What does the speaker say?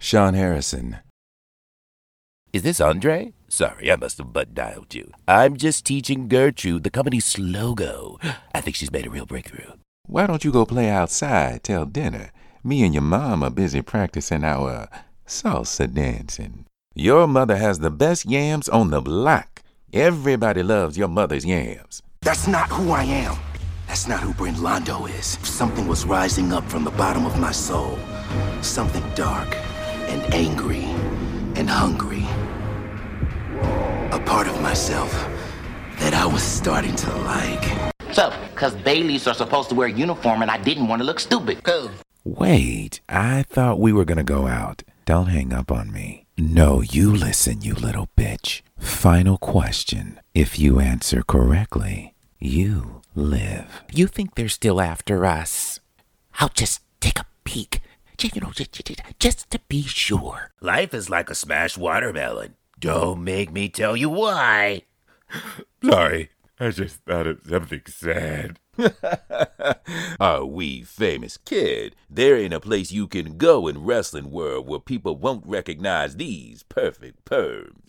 Sean Harrison. Is this Andre? Sorry, I must have butt dialed you. I'm just teaching Gertrude the company's slogan. I think she's made a real breakthrough. Why don't you go play outside till dinner? Me and your mom are busy practicing our salsa dancing. Your mother has the best yams on the block. Everybody loves your mother's yams. That's not who I am. That's not who Brent Londo is. Something was rising up from the bottom of my soul. Something dark and angry and hungry. A part of myself that I was starting to like. So, because Baileys are supposed to wear a uniform and I didn't want to look stupid. Cool. Wait, I thought we were gonna go out. Don't hang up on me. No, you listen, you little bitch. Final question. If you answer correctly, you live. You think they're still after us? I'll just take a peek. Just to be sure. Life is like a smashed watermelon. Don't make me tell you why. Sorry, I just thought of something sad. A wee famous kid. There ain't a place you can go in wrestling world where people won't recognize these perfect perms.